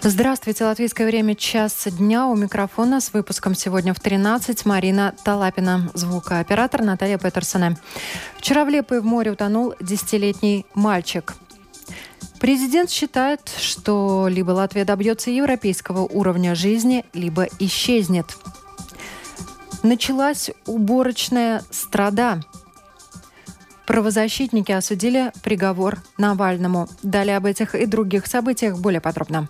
Здравствуйте, латвийское время час дня. У микрофона с выпуском сегодня в 13 Марина Талапина, звукооператор Наталья Петерсона. Вчера в Лепое в море утонул 10-летний мальчик. Президент считает, что либо Латвия добьется европейского уровня жизни, либо исчезнет. Началась уборочная страда. Правозащитники осудили приговор Навальному. Далее об этих и других событиях более подробно.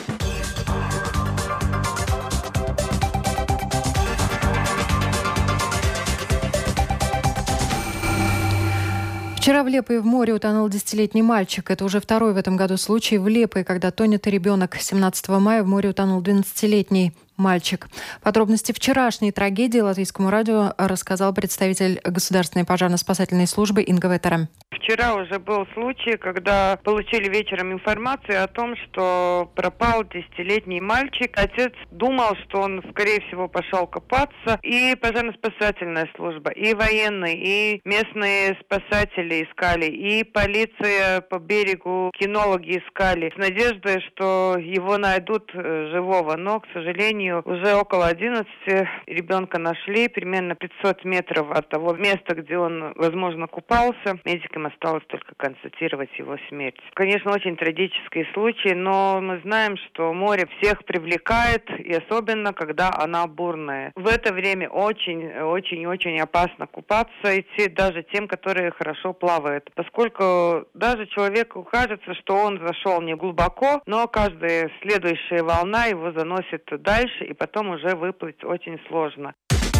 Вчера в Лепое в море утонул 10-летний мальчик. Это уже второй в этом году случай в Лепое, когда тонет ребенок. 17 мая в море утонул 12-летний мальчик. Подробности вчерашней трагедии Латвийскому радио рассказал представитель Государственной пожарно-спасательной службы Инга Ветера. Вчера уже был случай, когда получили вечером информацию о том, что пропал 10-летний мальчик. Отец думал, что он, скорее всего, пошел купаться. И пожарно-спасательная служба, и военные, и местные спасатели искали, и полиция по берегу, кинологи искали, с надеждой, что его найдут живого. Но, к сожалению, уже около 11 ребенка нашли, примерно 500 метров от того места, где он, возможно, купался. Медикам осталось только констатировать его смерть. Конечно, очень трагический случай, но мы знаем, что море всех привлекает, и особенно, когда она бурная. В это время очень опасно купаться, идти даже тем, которые хорошо плавают. Поскольку даже человеку кажется, что он зашел не глубоко, но каждая следующая волна его заносит дальше, и потом уже выплыть очень сложно.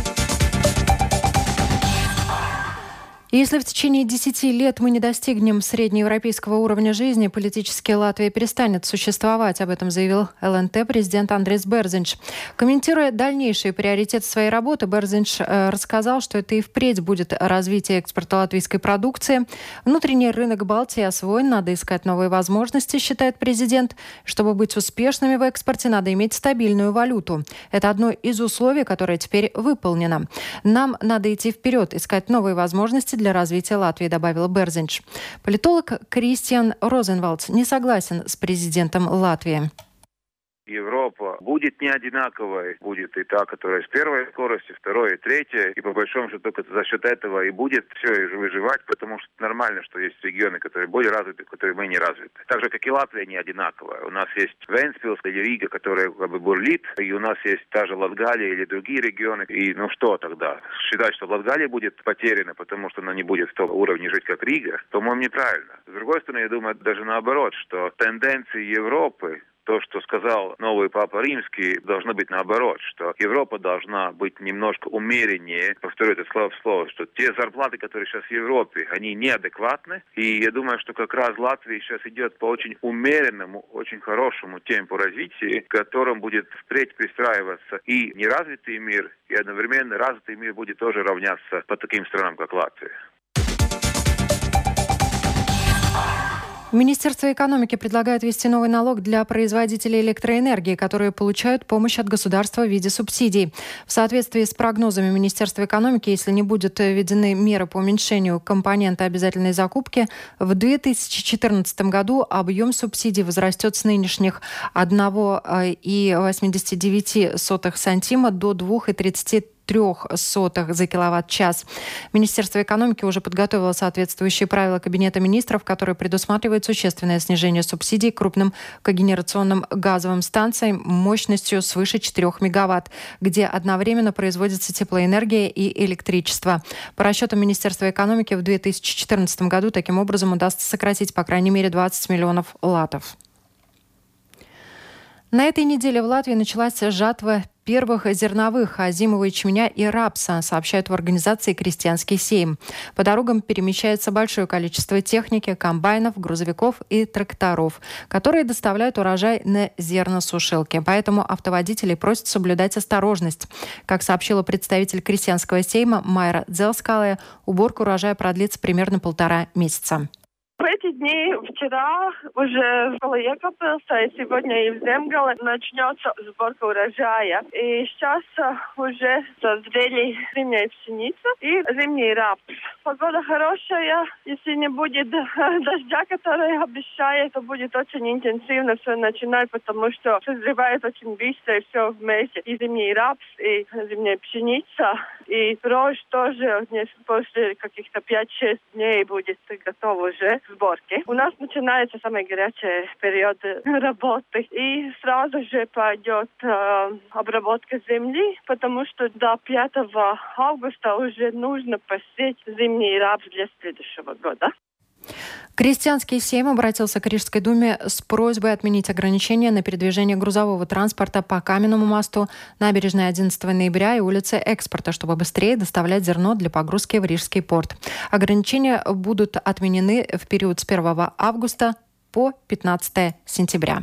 Если в течение 10 лет мы не достигнем среднеевропейского уровня жизни, политически Латвия перестанет существовать. Об этом заявил ЛНТ президент Андрис Берзинш. Комментируя дальнейшие приоритеты своей работы, Берзинш рассказал, что это и впредь будет развитие экспорта латвийской продукции. Внутренний рынок Балтии освоен, надо искать новые возможности, считает президент. Чтобы быть успешными в экспорте, надо иметь стабильную валюту. Это одно из условий, которое теперь выполнено. Нам надо идти вперед, искать новые возможности для развития Латвии, добавил Берзинш. Политолог Кристиан Розенвалдс не согласен с президентом Латвии. Европа будет не одинаковой, будет и та, которая с первой скоростью, второй и третьей, и по большому счету только за счет этого и будет все и выживать, потому что нормально, что есть регионы, которые более развиты, которые мы не развиты. Так же, как и Латвия не одинаковая. У нас есть Вентспилс или Рига, которая как бы бурлит, и у нас есть та же Латгалия или другие регионы. И ну что тогда? Считать, что Латгалия будет потеряна, потому что она не будет в том уровне жить, как Рига, по-моему, неправильно. С другой стороны, я думаю, даже наоборот, что тенденции Европы, то, что сказал новый Папа Римский, должно быть наоборот, что Европа должна быть немножко умереннее, повторю это слово в слово, что те зарплаты, которые сейчас в Европе, они неадекватны, и я думаю, что как раз Латвия сейчас идет по очень умеренному, очень хорошему темпу развития, к которому будет впредь пристраиваться и неразвитый мир, и одновременно развитый мир будет тоже равняться по таким странам, как Латвия. Министерство экономики предлагает ввести новый налог для производителей электроэнергии, которые получают помощь от государства в виде субсидий. В соответствии с прогнозами Министерства экономики, если не будут введены меры по уменьшению компонента обязательной закупки, в 2014 году объем субсидий возрастет с нынешних 1,89 сантима до 2,33 за киловатт-час. Министерство экономики уже подготовило соответствующие правила Кабинета министров, которые предусматривают существенное снижение субсидий крупным когенерационным газовым станциям мощностью свыше 4 мегаватт, где одновременно производится теплоэнергия и электричество. По расчетам Министерства экономики, в 2014 году таким образом удастся сократить, по крайней мере, 20 миллионов латов. На этой неделе в Латвии началась жатва первых зерновых озимого ячменя и рапса, сообщают в организации «Крестьянский сейм». По дорогам перемещается большое количество техники, комбайнов, грузовиков и тракторов, которые доставляют урожай на зерносушилки. Поэтому автоводителей просят соблюдать осторожность. Как сообщила представитель Крестьянского сейма Майра Дзелскалая, уборка урожая продлится примерно 1,5 месяца. эти дни, вчера уже в Екапилсе, и сегодня и в Земгале начнется сборка урожая. И сейчас уже созрели зимняя пшеница и зимний рапс. Погода хорошая, если не будет дождя, который обещает, то будет очень интенсивно все начинать, потому что созревает очень быстро и все вместе. И зимний рапс, и зимняя пшеница, и рожь тоже после каких-то 5-6 дней будет готова уже к сборке. У нас начинается самый горячий период работы. И сразу же пойдет обработка земли, потому что до 5 августа уже нужно посеять зимний рапс для следующего года. Крестьянский Сейм обратился к Рижской думе с просьбой отменить ограничения на передвижение грузового транспорта по Каменному мосту, набережной 11 ноября и улице Экспорта, чтобы быстрее доставлять зерно для погрузки в Рижский порт. Ограничения будут отменены в период с 1 августа по 15 сентября.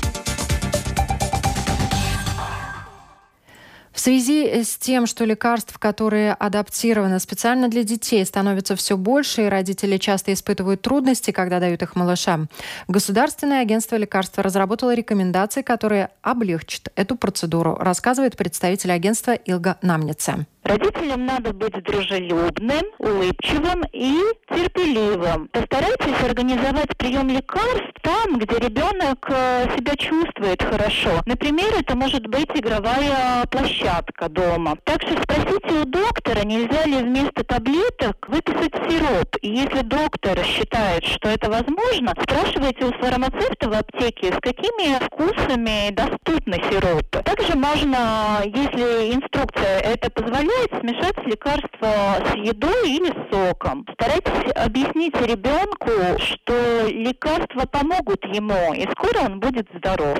В связи с тем, что лекарств, которые адаптированы специально для детей, становится все больше, и родители часто испытывают трудности, когда дают их малышам, Государственное агентство лекарств разработало рекомендации, которые облегчат эту процедуру, рассказывает представитель агентства Илга Намнице. Родителям надо быть дружелюбным, улыбчивым и терпеливым. Постарайтесь организовать прием лекарств там, где ребенок себя чувствует хорошо. Например, это может быть игровая площадка дома. Также спросите у доктора, нельзя ли вместо таблеток выписать сироп. И если доктор считает, что это возможно, спрашивайте у фармацевта в аптеке, с какими вкусами доступны сиропы. Также можно, если инструкция это позволяет, смешать лекарство с едой или соком. Старайтесь объяснить ребенку, что лекарства помогут ему, и скоро он будет здоров.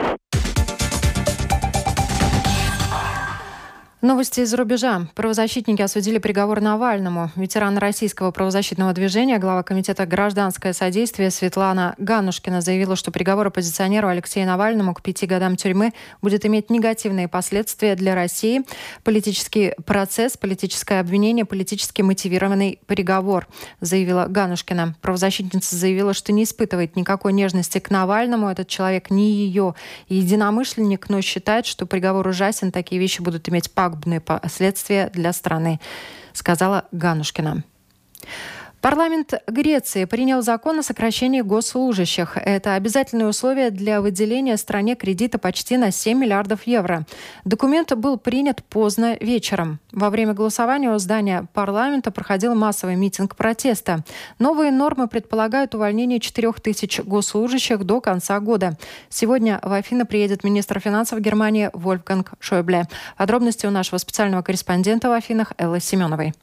Новости из-за рубежа. Правозащитники осудили приговор Навальному. Ветеран российского правозащитного движения, глава комитета «Гражданское содействие» Светлана Ганушкина заявила, что приговор оппозиционеру Алексею Навальному к 5 годам тюрьмы будет иметь негативные последствия для России. Политический процесс, политическое обвинение, политически мотивированный приговор, заявила Ганушкина. Правозащитница заявила, что не испытывает никакой нежности к Навальному. Этот человек не ее единомышленник, но считает, что приговор ужасен. Такие вещи будут иметь пагубные последствия для страны, сказала Ганушкина. Парламент Греции принял закон о сокращении госслужащих. Это обязательное условие для выделения стране кредита почти на 7 миллиардов евро. Документ был принят поздно вечером. Во время голосования у здания парламента проходил массовый митинг протеста. Новые нормы предполагают увольнение 4000 госслужащих до конца года. Сегодня в Афины приедет министр финансов Германии Вольфганг Шойбле. Подробности у нашего специального корреспондента в Афинах Эллы Семеновой.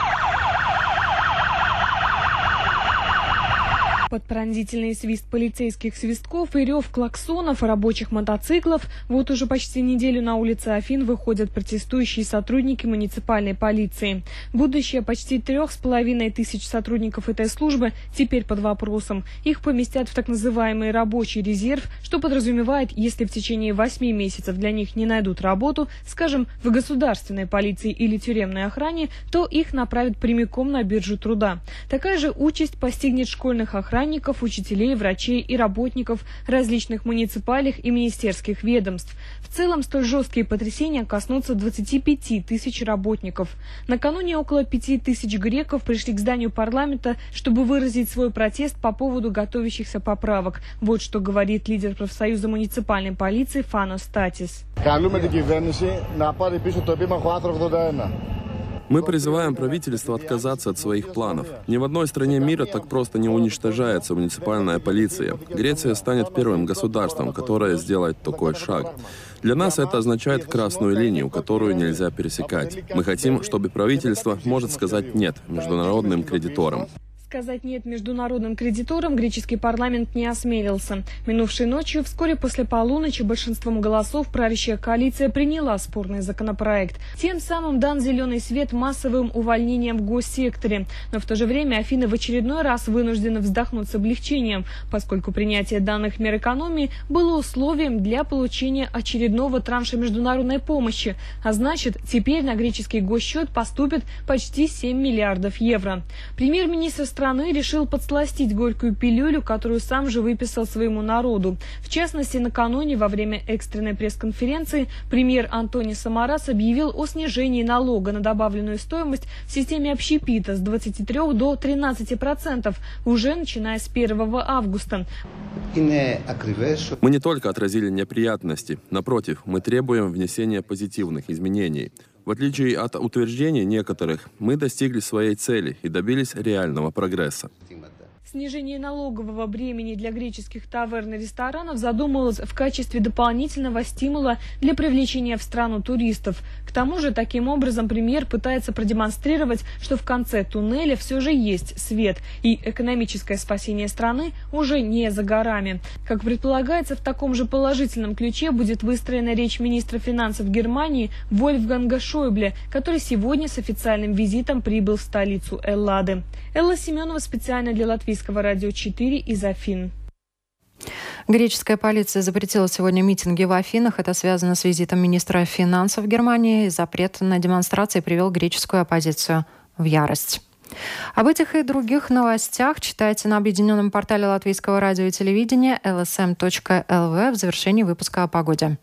Под пронзительный свист полицейских свистков и рев клаксонов и рабочих мотоциклов вот уже почти неделю на улице Афин выходят протестующие сотрудники муниципальной полиции. Будущее почти 3500 сотрудников этой службы теперь под вопросом. Их поместят в так называемый рабочий резерв, что подразумевает, если в течение 8 месяцев для них не найдут работу, скажем, в государственной полиции или тюремной охране, то их направят прямиком на биржу труда. Такая же участь постигнет школьных охранников, учителей, врачей и работников различных муниципальных и министерских ведомств. В целом, столь жесткие потрясения коснутся 25 тысяч работников. Накануне около 5000 греков пришли к зданию парламента, чтобы выразить свой протест по поводу готовящихся поправок. Вот что говорит лидер профсоюза муниципальной полиции Фанос Статис. Мы призываем правительство отказаться от своих планов. Ни в одной стране мира так просто не уничтожается муниципальная полиция. Греция станет первым государством, которое сделает такой шаг. Для нас это означает красную линию, которую нельзя пересекать. Мы хотим, чтобы правительство может сказать «нет» международным кредиторам. Сказать «нет» международным кредиторам греческий парламент не осмелился. Минувшей ночью, вскоре после полуночи, большинством голосов правящая коалиция приняла спорный законопроект. Тем самым дан зеленый свет массовым увольнениям в госсекторе. Но в то же время Афины в очередной раз вынуждены вздохнуть с облегчением, поскольку принятие данных мер экономии было условием для получения очередного транша международной помощи. А значит, теперь на греческий госсчет поступит почти 7 миллиардов евро. Премьер-министр страны страны решил подсластить горькую пилюлю, которую сам же выписал своему народу. В частности, накануне во время экстренной пресс-конференции премьер Антони Самарас объявил о снижении налога на добавленную стоимость в системе общепита с 23 до 13% уже начиная с 1 августа. Мы не только отразили неприятности, напротив, мы требуем внесения позитивных изменений. В отличие от утверждений некоторых, мы достигли своей цели и добились реального прогресса. Снижение налогового бремени для греческих таверн и ресторанов задумывалось в качестве дополнительного стимула для привлечения в страну туристов. К тому же, таким образом, премьер пытается продемонстрировать, что в конце туннеля все же есть свет, и экономическое спасение страны уже не за горами. Как предполагается, в таком же положительном ключе будет выстроена речь министра финансов Германии Вольфганга Шойбле, который сегодня с официальным визитом прибыл в столицу Эллады. Элла Семенова специально для Латвийского радио 4 из Афин. Греческая полиция запретила сегодня митинги в Афинах. Это связано с визитом министра финансов Германии. Запрет на демонстрации привел греческую оппозицию в ярость. Об этих и других новостях читайте на объединенном портале Латвийского радио и телевидения lsm.lv в завершении выпуска о погоде.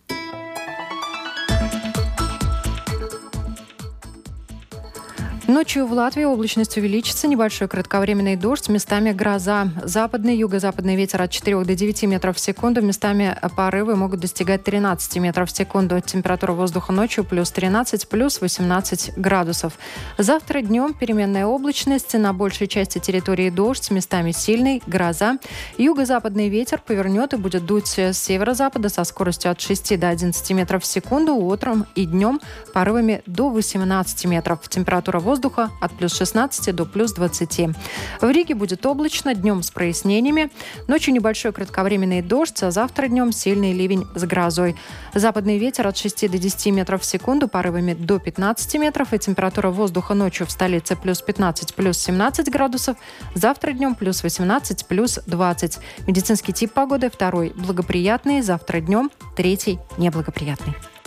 Ночью в Латвии облачность увеличится, небольшой кратковременный дождь, местами гроза. Западный, юго-западный ветер от 4 до 9 метров в секунду, местами порывы могут достигать 13 метров в секунду. Температура воздуха ночью плюс 13, плюс 18 градусов. Завтра днем переменная облачность, на большей части территории дождь, местами сильный, гроза. Юго-западный ветер повернет и будет дуть с северо-запада со скоростью от 6 до 11 метров в секунду, утром и днем порывами до 18 метров. Температура воздуха от плюс 16 до плюс 20. В Риге будет облачно, днем с прояснениями. Ночью небольшой кратковременный дождь, а завтра днем сильный ливень с грозой. Западный ветер от 6 до 10 метров в секунду, порывами до 15 метров. И температура воздуха ночью в столице плюс 15, плюс 17 градусов. Завтра днем плюс 18, плюс 20. Медицинский тип погоды: 2 благоприятный, завтра днем 3 неблагоприятный.